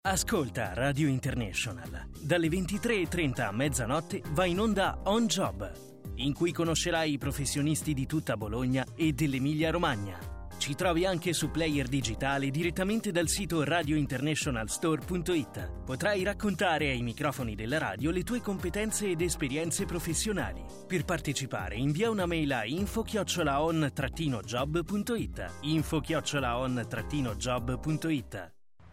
Ascolta Radio International. Dalle 23:30 a mezzanotte va in onda On Job, in cui conoscerai i professionisti di tutta Bologna e dell'Emilia-Romagna. Ci trovi anche su player digitale direttamente dal sito radiointernationalstore.it. Potrai raccontare ai microfoni della radio le tue competenze ed esperienze professionali. Per partecipare invia una mail a info@on-job.it. info@on-job.it.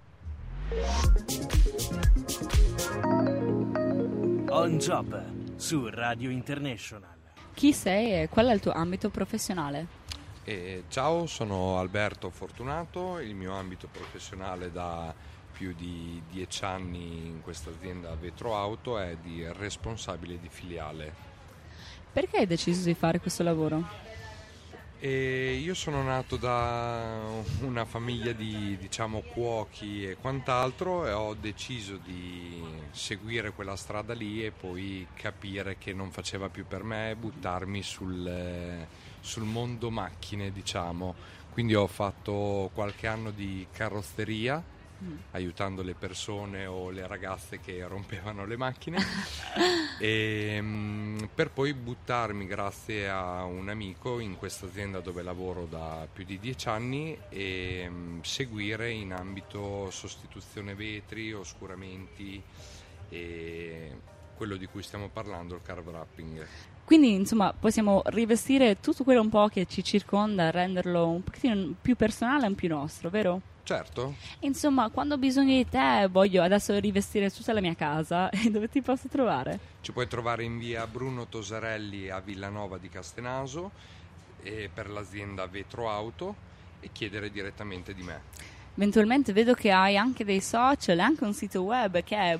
On Job su Radio International. Chi sei e qual è il tuo ambito professionale? Ciao, sono Alberto Fortunato, il mio ambito professionale da più di 10 anni in questa azienda Vetro Auto è di responsabile di filiale. Perché hai deciso di fare questo lavoro? Io sono nato da una famiglia di cuochi e quant'altro e ho deciso di seguire quella strada lì e poi capire che non faceva più per me e buttarmi sul mondo macchine, Quindi ho fatto qualche anno di carrozzeria aiutando le persone o le ragazze che rompevano le macchine e per poi buttarmi grazie a un amico in questa azienda dove lavoro da più di 10 anni e seguire in ambito sostituzione vetri, oscuramenti e quello di cui stiamo parlando, il carve wrapping. Quindi insomma possiamo rivestire tutto quello un po' che ci circonda, renderlo un pochettino più personale e più nostro, vero? Certo. Insomma, quando ho bisogno di te voglio adesso rivestire tutta la mia casa, e dove ti posso trovare? Ci puoi trovare in via Bruno Tosarelli a Villanova di Castenaso e per l'azienda Vetro Auto e chiedere direttamente di me. Eventualmente vedo che hai anche dei social, anche un sito web che è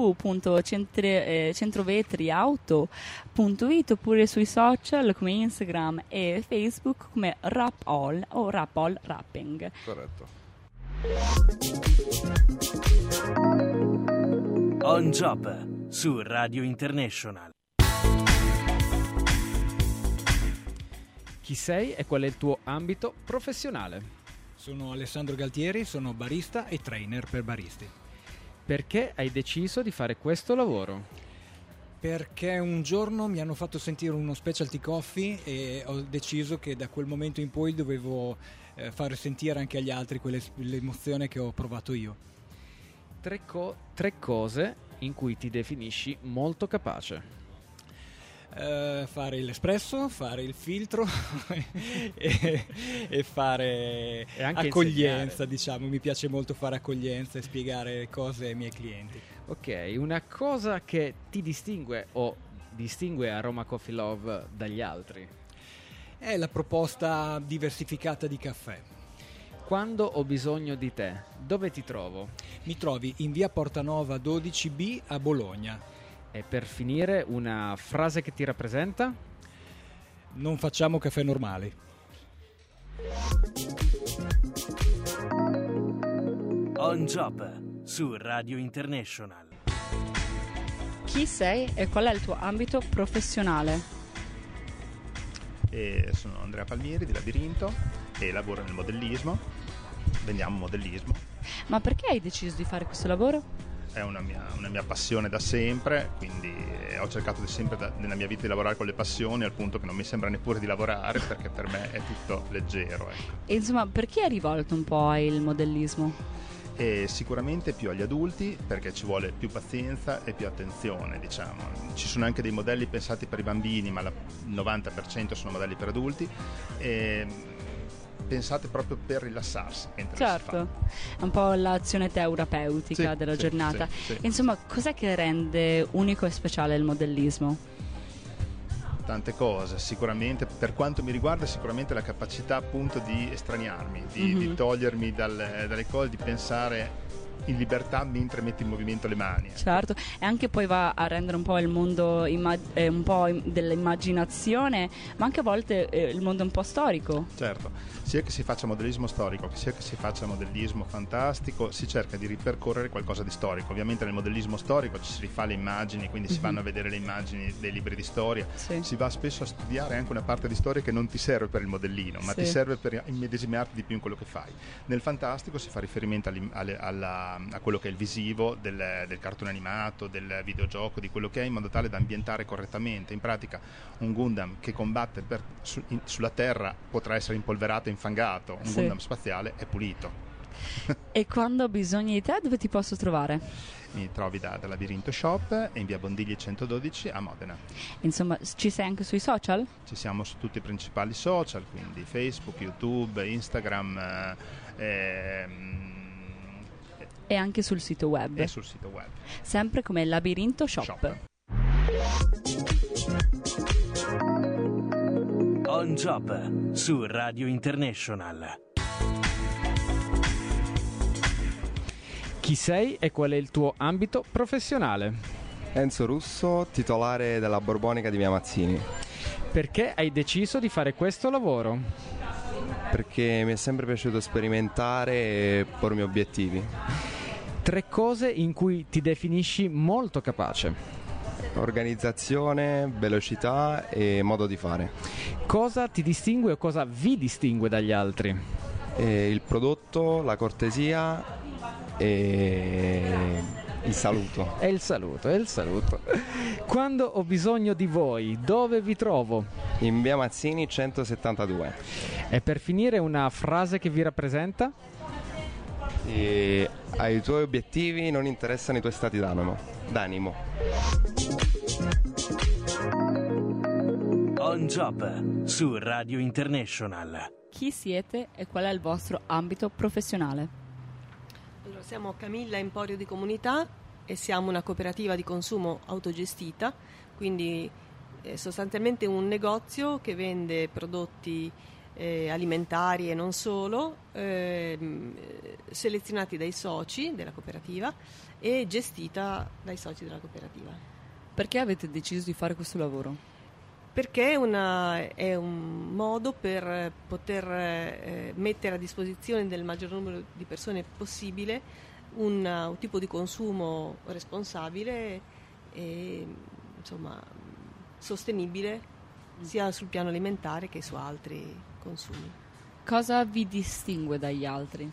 www.centrovetriauto.it oppure sui social come Instagram e Facebook come Wrap-All o Wrap-All Wrapping. Corretto. On Job su Radio International. Chi sei e qual è il tuo ambito professionale? Sono Alessandro Galtieri, sono barista e trainer per baristi. Perché hai deciso di fare questo lavoro? Perché un giorno mi hanno fatto sentire uno specialty coffee e ho deciso che da quel momento in poi dovevo fare sentire anche agli altri l'emozione che ho provato io. Tre cose in cui ti definisci molto capace. Fare l'espresso, fare il filtro e fare e anche accoglienza, mi piace molto fare accoglienza e spiegare cose ai miei clienti. Ok, una cosa che ti distingue o distingue Aroma Coffee Love dagli altri? È la proposta diversificata di caffè. Quando ho bisogno di te, dove ti trovo? Mi trovi in via Portanova 12B a Bologna. E per finire, una frase che ti rappresenta? Non facciamo caffè normali. On Job su Radio International. Chi sei e qual è il tuo ambito professionale? Sono Andrea Palmieri di Labirinto e lavoro nel modellismo. Vendiamo modellismo. Ma perché hai deciso di fare questo lavoro? È una mia passione da sempre, quindi ho cercato sempre nella mia vita di lavorare con le passioni al punto che non mi sembra neppure di lavorare perché per me è tutto leggero. Ecco. E insomma, perché hai rivolto un po' il modellismo? E sicuramente più agli adulti perché ci vuole più pazienza e più attenzione, Ci sono anche dei modelli pensati per i bambini, ma il 90% sono modelli per adulti. Pensate proprio per rilassarsi mentre certo, è un po' l'azione terapeutica della giornata. Sì. Insomma, cos'è che rende unico e speciale il modellismo? Tante cose, sicuramente per quanto mi riguarda sicuramente la capacità appunto di estraniarmi, di togliermi dalle cose, di pensare in libertà mentre metti in movimento le mani. Certo, e anche poi va a rendere un po' il mondo un po' dell'immaginazione, ma anche a volte il mondo un po' storico. Certo, sia che si faccia modellismo storico, sia che si faccia modellismo fantastico, si cerca di ripercorrere qualcosa di storico. Ovviamente nel modellismo storico ci si rifà le immagini, quindi si vanno a vedere le immagini dei libri di storia, si va spesso a studiare anche una parte di storia che non ti serve per il modellino, ma ti serve per immedesimarti di più in quello che fai. Nel fantastico si fa riferimento alla a quello che è il visivo del cartone animato, del videogioco, di quello che è, in modo tale da ambientare correttamente. In pratica un Gundam che combatte sulla Terra potrà essere impolverato e infangato, un Gundam spaziale è pulito. E quando ho bisogno di te, dove ti posso trovare? Mi trovi da Labirinto Shop in via Bondigli 112 a Modena. Insomma, ci sei anche sui social? Ci siamo su tutti i principali social, quindi Facebook, YouTube, Instagram e anche sul sito web. E sul sito web. Sempre come Labirinto Shop. On Job su Radio International. Chi sei e qual è il tuo ambito professionale? Enzo Russo, titolare della Borbonica di Via Mazzini. Perché hai deciso di fare questo lavoro? Perché mi è sempre piaciuto sperimentare e pormi obiettivi. 3 cose in cui ti definisci molto capace. Organizzazione, velocità e modo di fare. Cosa ti distingue o cosa vi distingue dagli altri? Il prodotto, la cortesia e il saluto. E il saluto. Quando ho bisogno di voi, dove vi trovo? In Via Mazzini 172. E per finire, una frase che vi rappresenta? Ai tuoi obiettivi non interessano i tuoi stati d'animo. On Job su Radio International. Chi siete e qual è il vostro ambito professionale? Allora, siamo Camilla Emporio di Comunità e siamo una cooperativa di consumo autogestita, quindi sostanzialmente un negozio che vende prodotti alimentari e non solo, selezionati dai soci della cooperativa e gestita dai soci della cooperativa. Perché avete deciso di fare questo lavoro? Perché è un modo per poter mettere a disposizione del maggior numero di persone possibile un tipo di consumo responsabile e sostenibile sia sul piano alimentare che su altri consumi. Cosa vi distingue dagli altri?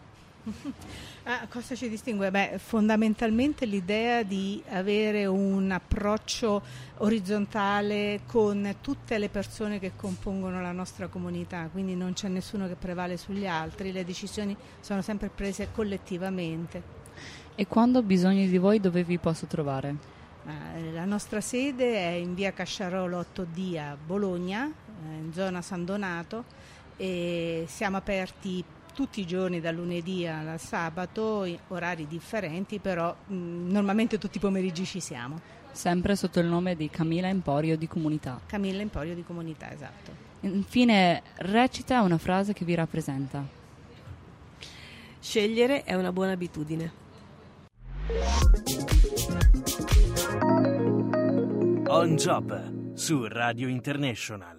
Cosa ci distingue? Fondamentalmente l'idea di avere un approccio orizzontale con tutte le persone che compongono la nostra comunità, quindi non c'è nessuno che prevale sugli altri, le decisioni sono sempre prese collettivamente. E quando ho bisogno di voi, dove vi posso trovare? La nostra sede è in via Casciarolo 8D a Bologna, in zona San Donato, e siamo aperti tutti i giorni dal lunedì al sabato, orari differenti, però normalmente tutti i pomeriggi ci siamo. Sempre sotto il nome di Camilla Emporio di Comunità. Camilla Emporio di Comunità, esatto. Infine, recita una frase che vi rappresenta. Scegliere è una buona abitudine. On Job su Radio International.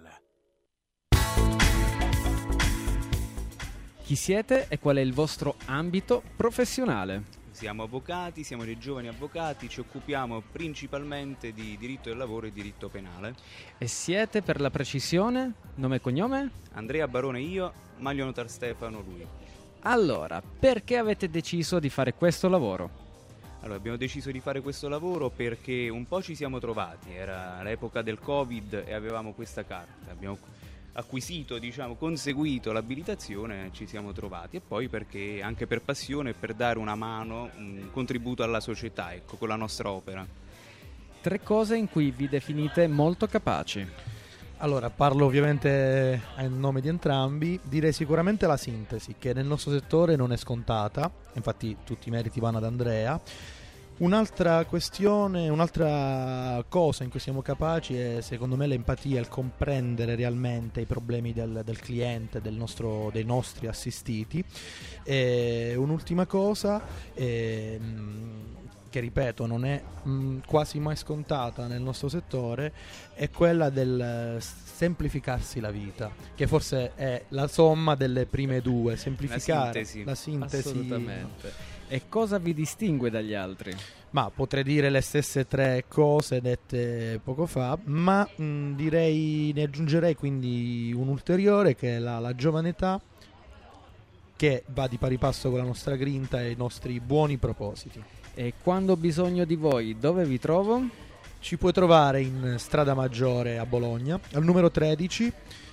Chi siete e qual è il vostro ambito professionale? Siamo avvocati, siamo dei giovani avvocati, ci occupiamo principalmente di diritto del lavoro e diritto penale. E siete, per la precisione, nome e cognome? Andrea Barone io, Maglio Notar Stefano lui. Allora, perché avete deciso di fare questo lavoro? Allora, abbiamo deciso di fare questo lavoro perché un po' ci siamo trovati, era l'epoca del Covid e avevamo questa carta, abbiamo acquisito, conseguito l'abilitazione, ci siamo trovati, e poi perché anche per passione, per dare una mano, un contributo alla società, con la nostra opera. 3 cose in cui vi definite molto capaci. Allora, parlo ovviamente a nome di entrambi, direi sicuramente la sintesi, che nel nostro settore non è scontata, infatti tutti i meriti vanno ad Andrea. Un'altra questione, un'altra cosa in cui siamo capaci è secondo me l'empatia, il comprendere realmente i problemi del cliente, dei nostri assistiti. E un'ultima cosa, che ripeto non è quasi mai scontata nel nostro settore, è quella del semplificarsi la vita, che forse è la somma delle prime 2, semplificare la sintesi. Assolutamente. E cosa vi distingue dagli altri? Ma potrei dire le stesse 3 cose dette poco fa, ma ne aggiungerei quindi un'ulteriore, che è la giovane età, che va di pari passo con la nostra grinta e i nostri buoni propositi. E quando ho bisogno di voi, dove vi trovo? Ci puoi trovare in Strada Maggiore a Bologna, al numero 13,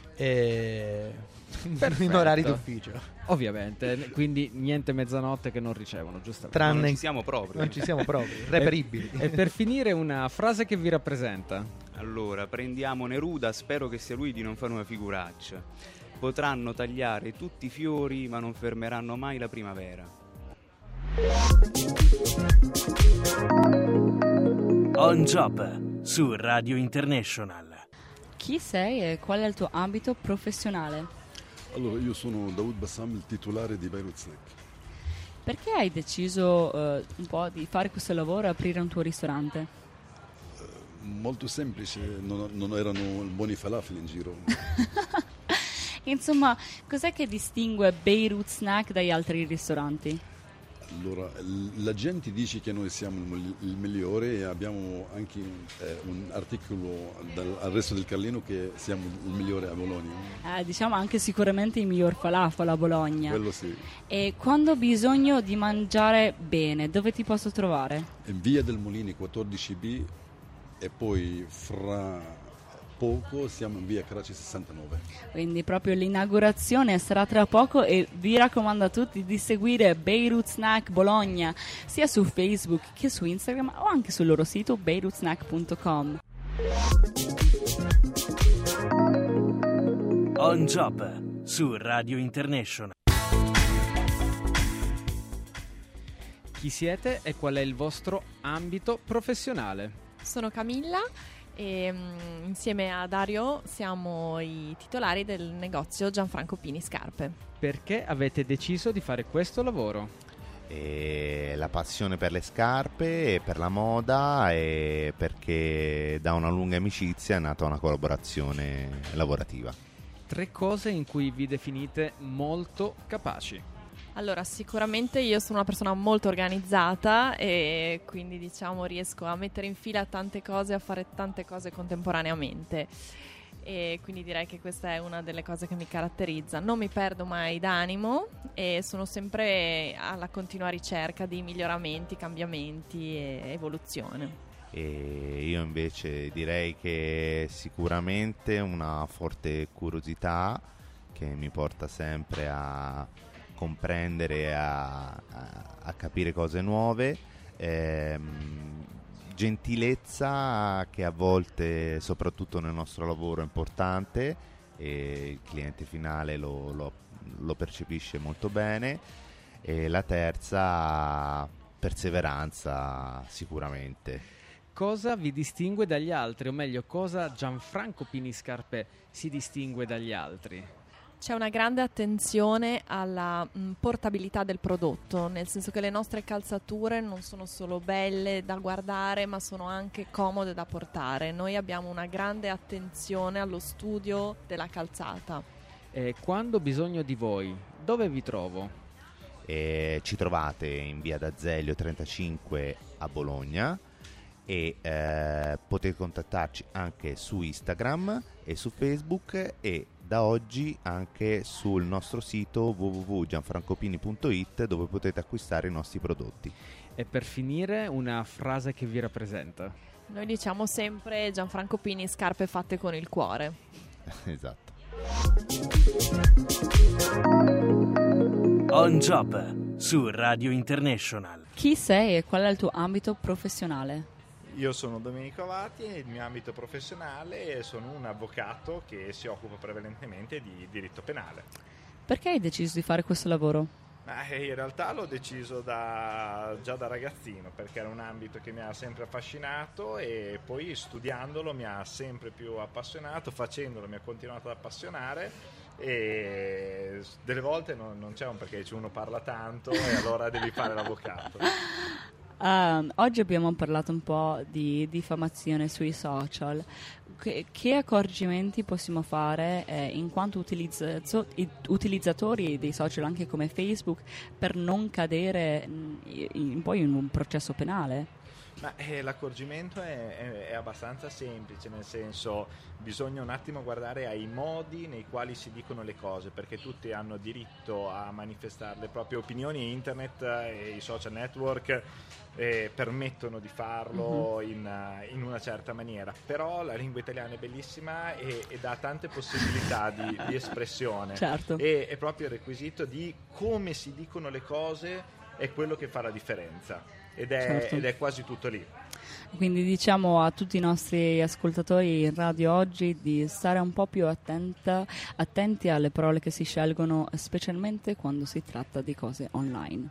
in orari d'ufficio. Ovviamente, quindi niente mezzanotte che non ricevono, giustamente. Non ci siamo proprio. Reperibili. E per finire una frase che vi rappresenta. Allora, prendiamo Neruda, spero che sia lui di non fare una figuraccia. Potranno tagliare tutti i fiori, ma non fermeranno mai la primavera. On Job su Radio International. Chi sei e qual è il tuo ambito professionale? Allora, io sono Daoud Bassam, il titolare di Beirut Snack. Perché hai deciso un po' di fare questo lavoro e aprire un tuo ristorante? Molto semplice, non erano buoni falafel in giro. Insomma, cos'è che distingue Beirut Snack dagli altri ristoranti? Allora, la gente dice che noi siamo il migliore e abbiamo anche un articolo al resto del Carlino che siamo il migliore a Bologna. Diciamo anche sicuramente il miglior falafel a Bologna. Quello sì. E quando ho bisogno di mangiare bene, dove ti posso trovare? In Via del Molini 14B e poi fra poco siamo in Via Craci 69. Quindi proprio l'inaugurazione sarà tra poco e vi raccomando a tutti di seguire Beirut Snack Bologna sia su Facebook che su Instagram o anche sul loro sito beirutsnack.com. On Job su Radio International. Chi siete e qual è il vostro ambito professionale? Sono Camilla e insieme a Dario siamo i titolari del negozio Gianfranco Pini Scarpe. Perché avete deciso di fare questo lavoro? La passione per le scarpe e per la moda, e perché da una lunga amicizia è nata una collaborazione lavorativa. 3 cose in cui vi definite molto capaci. Allora, sicuramente io sono una persona molto organizzata e quindi diciamo riesco a mettere in fila tante cose, a fare tante cose contemporaneamente, e quindi direi che questa è una delle cose che mi caratterizza. Non mi perdo mai d'animo e sono sempre alla continua ricerca di miglioramenti, cambiamenti e evoluzione. E io invece direi che sicuramente una forte curiosità che mi porta sempre a comprendere, a capire cose nuove, gentilezza che a volte, soprattutto nel nostro lavoro, è importante e il cliente finale lo percepisce molto bene, e la terza, perseveranza sicuramente. Cosa vi distingue dagli altri, o meglio, cosa Gianfranco Pini Scarpe si distingue dagli altri? C'è una grande attenzione alla portabilità del prodotto, nel senso che le nostre calzature non sono solo belle da guardare, ma sono anche comode da portare. Noi abbiamo una grande attenzione allo studio della calzata. E quando ho bisogno di voi, dove vi trovo? Ci trovate in via d'Azeglio 35 a Bologna, e potete contattarci anche su Instagram e su Facebook, e da oggi anche sul nostro sito www.gianfrancopini.it, dove potete acquistare i nostri prodotti. E per finire, una frase che vi rappresenta. Noi diciamo sempre Gianfranco Pini, scarpe fatte con il cuore. Esatto. On Job su Radio International. Chi sei e qual è il tuo ambito professionale? Io sono Domenico Avati e il mio ambito professionale sono un avvocato che si occupa prevalentemente di diritto penale. Perché hai deciso di fare questo lavoro? In realtà l'ho deciso già da ragazzino, perché era un ambito che mi ha sempre affascinato, e poi studiandolo mi ha sempre più appassionato, facendolo mi ha continuato ad appassionare, e delle volte non c'è un perché uno parla tanto e allora devi fare l'avvocato. Oggi abbiamo parlato un po' di diffamazione sui social. Che accorgimenti possiamo fare in quanto utilizzatori dei social, anche come Facebook, per non cadere poi in un processo penale? Ma l'accorgimento è abbastanza semplice, nel senso bisogna un attimo guardare ai modi nei quali si dicono le cose, perché tutti hanno diritto a manifestare le proprie opinioni e internet e i social network permettono di farlo in una certa maniera, però la lingua italiana è bellissima e dà tante possibilità di espressione. Certo. E è proprio il requisito di come si dicono le cose è quello che fa la differenza. Ed è quasi tutto lì. Quindi diciamo a tutti i nostri ascoltatori in radio oggi di stare un po' più attenti alle parole che si scelgono, specialmente quando si tratta di cose online.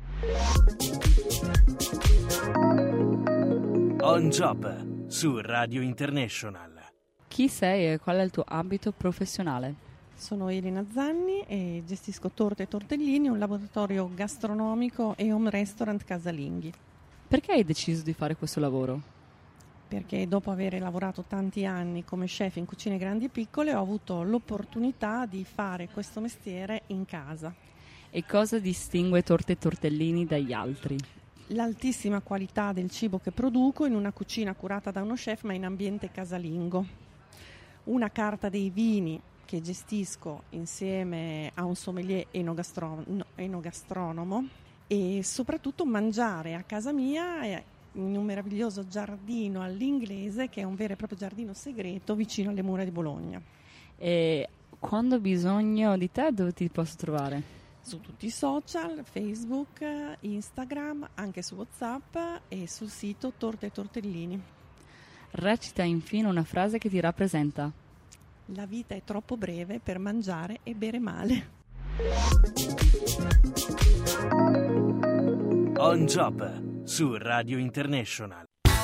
On Job su Radio International. Chi sei e qual è il tuo ambito professionale? Sono Elena Zanni e gestisco Torte e Tortellini, un laboratorio gastronomico e home restaurant casalinghi. Perché hai deciso di fare questo lavoro? Perché dopo aver lavorato tanti anni come chef in cucine grandi e piccole ho avuto l'opportunità di fare questo mestiere in casa. E cosa distingue Torte e Tortellini dagli altri? L'altissima qualità del cibo che produco in una cucina curata da uno chef ma in ambiente casalingo. Una carta dei vini che gestisco insieme a un sommelier enogastronomo e soprattutto mangiare a casa mia in un meraviglioso giardino all'inglese che è un vero e proprio giardino segreto vicino alle mura di Bologna. E quando ho bisogno di te dove ti posso trovare? Su tutti i social, Facebook, Instagram, anche su WhatsApp e sul sito Torte e Tortellini. Recita infine una frase che ti rappresenta. La vita è troppo breve per mangiare e bere male. On Job su Radio International.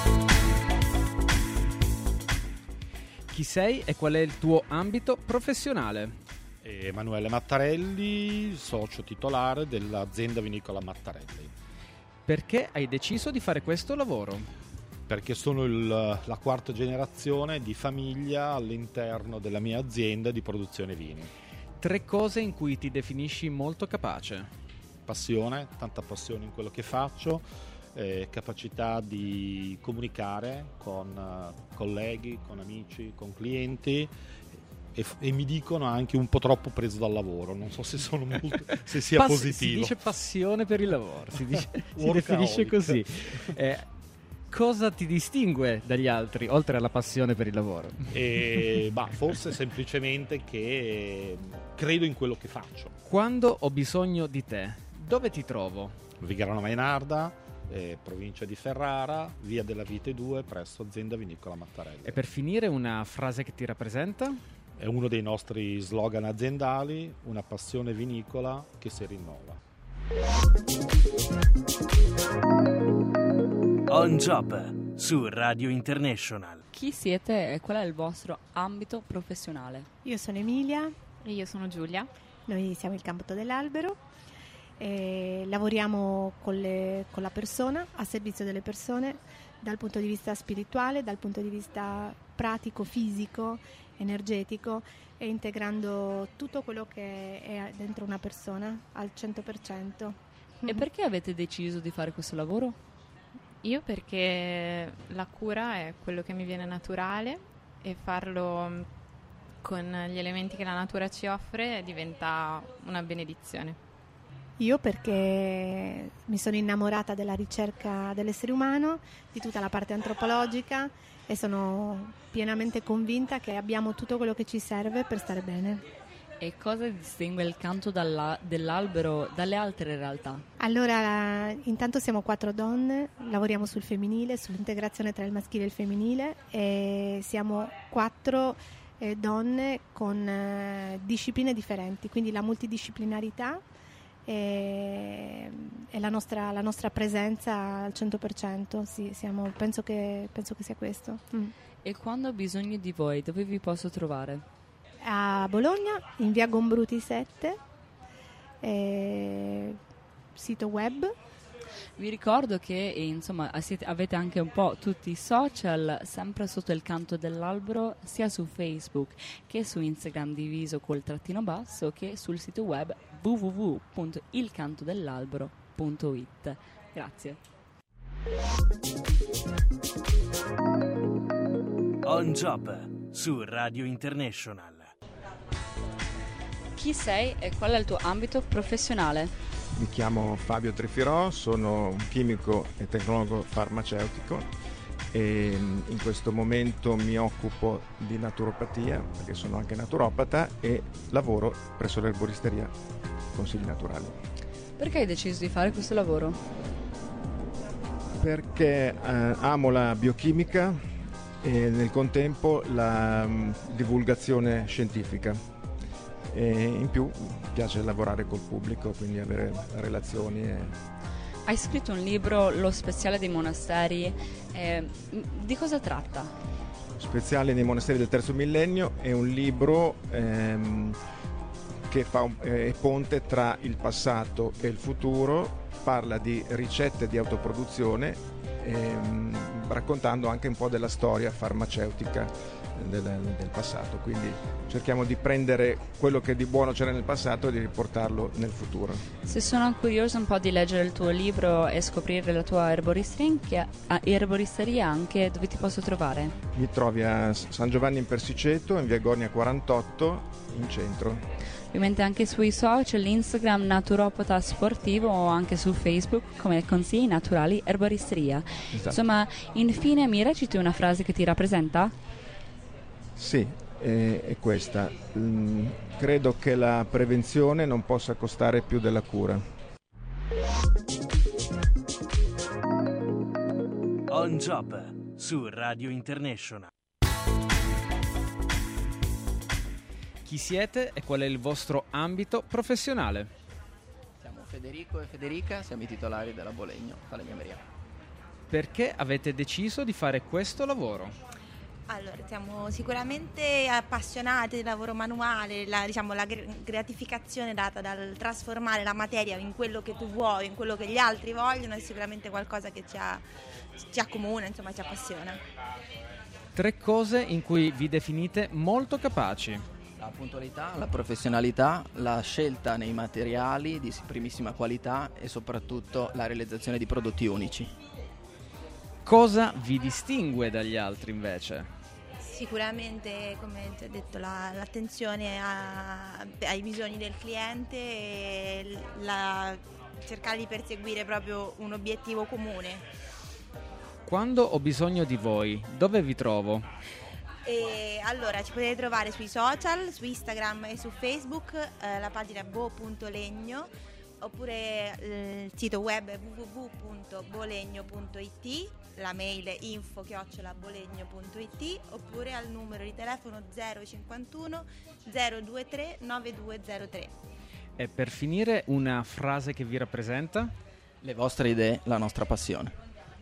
Chi sei e qual è il tuo ambito professionale? Emanuele Mattarelli, socio titolare dell'azienda vinicola Mattarelli. Perché hai deciso di fare questo lavoro? Perché sono la quarta generazione di famiglia all'interno della mia azienda di produzione vini. 3 cose in cui ti definisci molto capace. Passione, tanta passione in quello che faccio, capacità di comunicare con colleghi, con amici, con clienti e mi dicono anche un po' troppo preso dal lavoro, non so se sono molto, se sia positivo. Si dice passione per il lavoro, si definisce così. Cosa ti distingue dagli altri, oltre alla passione per il lavoro? Forse semplicemente che credo in quello che faccio. Quando ho bisogno di te, dove ti trovo? Vigarano Mainarda, provincia di Ferrara, via della Vite 2, presso azienda vinicola Mattarelli. E per finire una frase che ti rappresenta? È uno dei nostri slogan aziendali, una passione vinicola che si rinnova. On Job su Radio International. Chi siete e qual è il vostro ambito professionale? Io sono Emilia. E io sono Giulia. Noi siamo il Campo dell'Albero. Lavoriamo con la persona, a servizio delle persone, dal punto di vista spirituale, dal punto di vista pratico, fisico, energetico, e integrando tutto quello che è dentro una persona al 100%. E perché avete deciso di fare questo lavoro? Io perché la cura è quello che mi viene naturale e farlo con gli elementi che la natura ci offre diventa una benedizione. Io perché mi sono innamorata della ricerca dell'essere umano, di tutta la parte antropologica, e sono pienamente convinta che abbiamo tutto quello che ci serve per stare bene. E cosa distingue il canto dell'albero dalle altre realtà? Allora, intanto siamo 4 donne, lavoriamo sul femminile, sull'integrazione tra il maschile e il femminile, e siamo 4 donne con discipline differenti, quindi la multidisciplinarità e la nostra presenza al 100%, sì, penso che sia questo. E quando ho bisogno di voi, dove vi posso trovare? A Bologna, in via Gombruti 7, sito web. Vi ricordo che insomma avete anche un po' tutti i social sempre sotto il Canto dell'Albero, sia su Facebook che su Instagram diviso col trattino basso, che sul sito web www.ilcantodellalbero.it. Grazie. On Job su Radio International. Chi sei e qual è il tuo ambito professionale? Mi chiamo Fabio Trifirò, sono un chimico e tecnologo farmaceutico e in questo momento mi occupo di naturopatia perché sono anche naturopata e lavoro presso l'erboristeria Consigli Naturali. Perché hai deciso di fare questo lavoro? Perché amo la biochimica e nel contempo la divulgazione scientifica e in più mi piace lavorare col pubblico, quindi avere relazioni. Hai scritto un libro, Lo Speziale dei Monasteri, di cosa tratta? Speziale dei Monasteri del Terzo Millennio è un libro che fa è ponte tra il passato e il futuro, parla di ricette di autoproduzione, raccontando anche un po' della storia farmaceutica del passato, quindi cerchiamo di prendere quello che di buono c'era nel passato e di riportarlo nel futuro. Se sono curiosa un po' di leggere il tuo libro e scoprire la tua erboristeria anche, dove ti posso trovare? Mi trovi a San Giovanni in Persiceto, in via Gornia 48, in centro. Ovviamente anche sui social, Instagram Naturopata Sportivo o anche su Facebook come Consigli Naturali Erboristeria. Esatto. Insomma, infine mi reciti una frase che ti rappresenta? Sì, è questa. Credo che la prevenzione non possa costare più della cura. On Job su Radio International. Chi siete e qual è il vostro ambito professionale? Siamo Federico e Federica, siamo i titolari della Bolegno Falegnameria. Perché avete deciso di fare questo lavoro? Allora, siamo sicuramente appassionati del lavoro manuale, la gratificazione data dal trasformare la materia in quello che tu vuoi, in quello che gli altri vogliono, è sicuramente qualcosa che ci accomuna, insomma ci appassiona. 3 cose in cui vi definite molto capaci. La puntualità, la professionalità, la scelta nei materiali di primissima qualità e soprattutto la realizzazione di prodotti unici. Cosa vi distingue dagli altri invece? Sicuramente, come ti ho detto, l'attenzione ai bisogni del cliente e cercare di perseguire proprio un obiettivo comune. Quando ho bisogno di voi, dove vi trovo? E allora ci potete trovare sui social, su Instagram e su Facebook, la pagina bo.legno, oppure il sito web www.bolegno.it, la mail info@bolegno.it, oppure al numero di telefono 051 023 9203. E per finire, una frase che vi rappresenta? Le vostre idee, la nostra passione.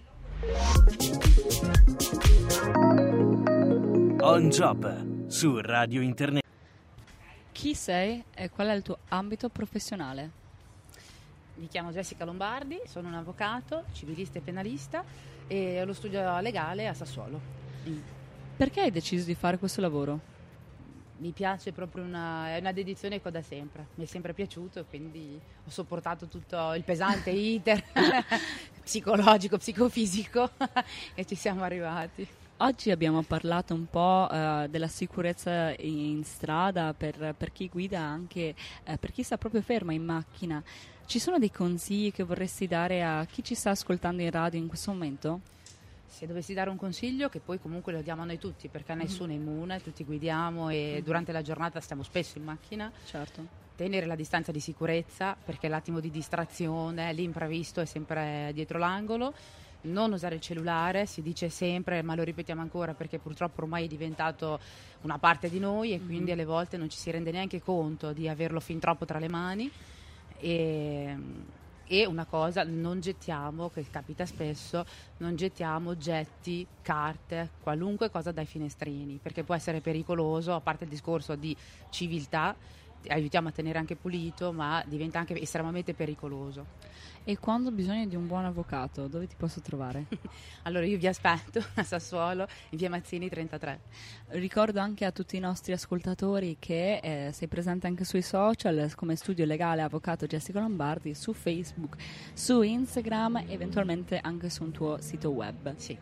On Job su Radio Internet. Chi sei e qual è il tuo ambito professionale? Mi chiamo Jessica Lombardi, sono un avvocato, civilista e penalista e ho lo studio legale a Sassuolo. Perché hai deciso di fare questo lavoro? Mi piace proprio, è una dedizione che ho da sempre, mi è sempre piaciuto, quindi ho sopportato tutto il pesante iter psicologico, psicofisico e ci siamo arrivati. Oggi abbiamo parlato un po' della sicurezza in strada per chi guida, anche per chi sta proprio ferma in macchina. Ci sono dei consigli che vorresti dare a chi ci sta ascoltando in radio in questo momento? Se dovessi dare un consiglio, che poi comunque lo diamo a noi tutti, perché nessuno è immune, tutti guidiamo e durante la giornata stiamo spesso in macchina. Certo. Tenere la distanza di sicurezza, perché l'attimo di distrazione, l'imprevisto è sempre dietro l'angolo. Non usare il cellulare, si dice sempre, ma lo ripetiamo ancora perché purtroppo ormai è diventato una parte di noi e quindi alle volte non ci si rende neanche conto di averlo fin troppo tra le mani. E una cosa, non gettiamo, che capita spesso, non gettiamo oggetti, carte, qualunque cosa dai finestrini, perché può essere pericoloso, a parte il discorso di civiltà, aiutiamo a tenere anche pulito, ma diventa anche estremamente pericoloso. E quando ho bisogno di un buon avvocato, dove ti posso trovare? Allora io vi aspetto a Sassuolo, in via Mazzini 33. Ricordo anche a tutti i nostri ascoltatori che sei presente anche sui social come Studio Legale Avvocato Jessica Lombardi, su Facebook, su Instagram, eventualmente anche su un tuo sito web. Sì.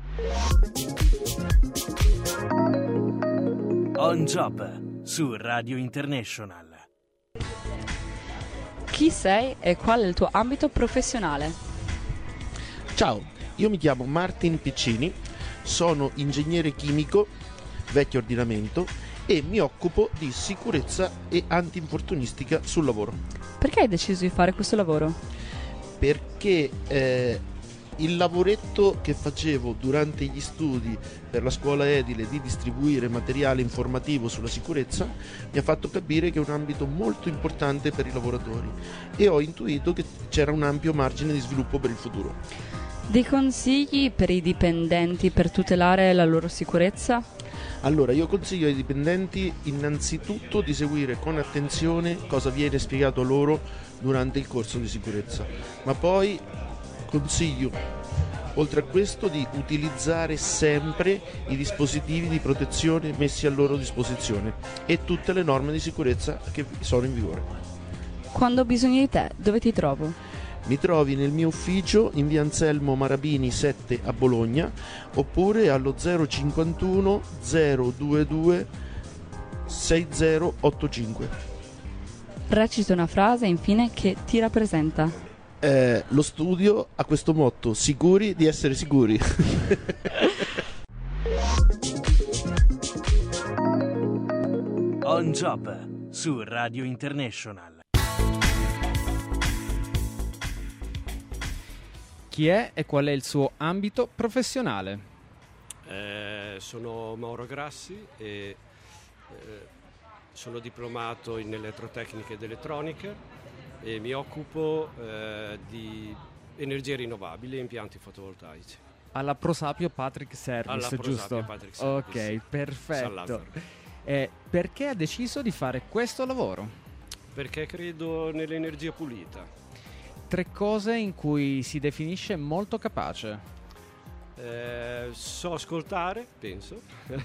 On Job su Radio International. Chi sei e qual è il tuo ambito professionale? Ciao, io mi chiamo Martin Piccini, sono ingegnere chimico, vecchio ordinamento, e mi occupo di sicurezza e antinfortunistica sul lavoro. Perché hai deciso di fare questo lavoro? Perché il lavoretto che facevo durante gli studi per la scuola edile di distribuire materiale informativo sulla sicurezza mi ha fatto capire che è un ambito molto importante per i lavoratori e ho intuito che c'era un ampio margine di sviluppo per il futuro. Dei consigli per i dipendenti per tutelare la loro sicurezza? Allora, io consiglio ai dipendenti innanzitutto di seguire con attenzione cosa viene spiegato loro durante il corso di sicurezza, ma poi consiglio, oltre a questo, di utilizzare sempre i dispositivi di protezione messi a loro disposizione e tutte le norme di sicurezza che sono in vigore. Quando ho bisogno di te, dove ti trovo? Mi trovi nel mio ufficio in via Anselmo Marabini 7 a Bologna, oppure allo 051 022 6085. Recita una frase infine che ti rappresenta. Lo studio ha questo motto: sicuri di essere sicuri. On Job su Radio International. Chi è e qual è il suo ambito professionale? Sono Mauro Grassi e sono diplomato in elettrotecnica ed elettronica e mi occupo di energie rinnovabili e impianti fotovoltaici. Alla Prosapio Patrick Service, giusto? Patrick Service. Ok, perfetto. Perché ha deciso di fare questo lavoro? Perché credo nell'energia pulita. 3 cose in cui si definisce molto capace. So ascoltare, penso.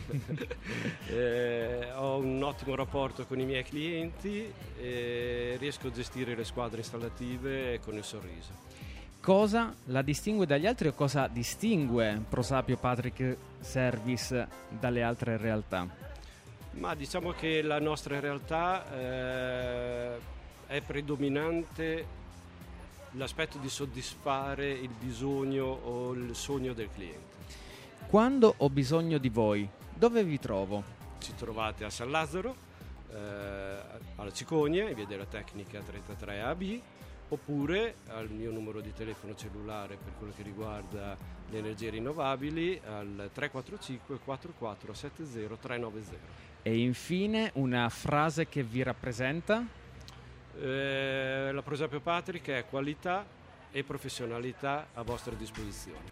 Ho un ottimo rapporto con i miei clienti e riesco a gestire le squadre installative con il sorriso. Cosa la distingue dagli altri o cosa distingue Prosapio Patrick Service dalle altre realtà? Ma diciamo che la nostra realtà è predominante l'aspetto di soddisfare il bisogno o il sogno del cliente. Quando ho bisogno di voi, dove vi trovo? Ci trovate a San Lazzaro, alla Ciconia, in via della Tecnica 33 AB, oppure al mio numero di telefono cellulare per quello che riguarda le energie rinnovabili al 345 44 70 390. E infine una frase che vi rappresenta? La Prosapio Patrick è qualità e professionalità a vostra disposizione.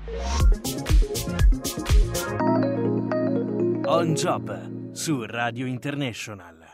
On Job su Radio International.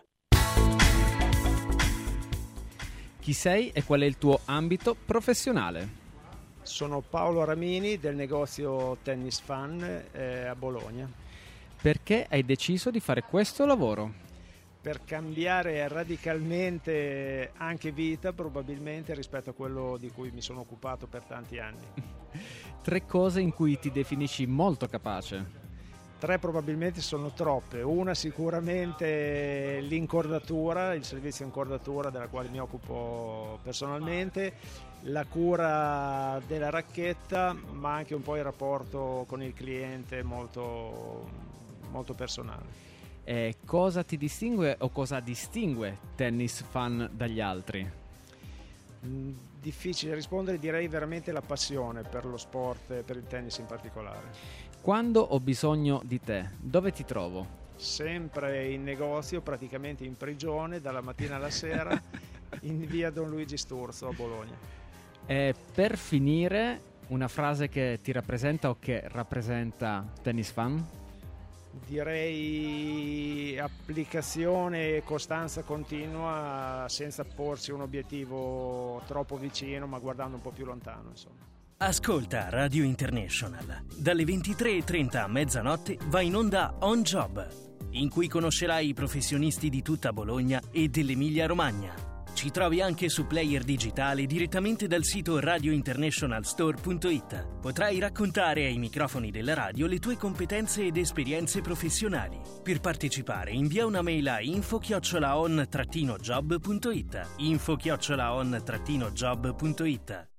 Chi sei e qual è il tuo ambito professionale? Sono Paolo Ramini del negozio Tennis Fan a Bologna. Perché hai deciso di fare questo lavoro? Per cambiare radicalmente anche vita, probabilmente, rispetto a quello di cui mi sono occupato per tanti anni. 3 cose in cui ti definisci molto capace. 3 probabilmente sono troppe. Una sicuramente l'incordatura, il servizio incordatura della quale mi occupo personalmente, la cura della racchetta, ma anche un po' il rapporto con il cliente molto, molto personale. Cosa ti distingue o cosa distingue Tennis Fan dagli altri? Difficile rispondere, direi veramente la passione per lo sport e per il tennis in particolare. Quando ho bisogno di te, dove ti trovo? Sempre in negozio, praticamente in prigione, dalla mattina alla sera, in via Don Luigi Sturzo a Bologna. Per finire, una frase che ti rappresenta o che rappresenta Tennis Fan? Direi applicazione e costanza continua senza porsi un obiettivo troppo vicino, ma guardando un po' più lontano, insomma. Ascolta Radio International. Dalle 23:30 a mezzanotte va in onda On Job, in cui conoscerai i professionisti di tutta Bologna e dell'Emilia-Romagna. Ci trovi anche su player digitale direttamente dal sito radiointernationalstore.it. Potrai raccontare ai microfoni della radio le tue competenze ed esperienze professionali. Per partecipare invia una mail a info@on-job.it. info@on-job.it.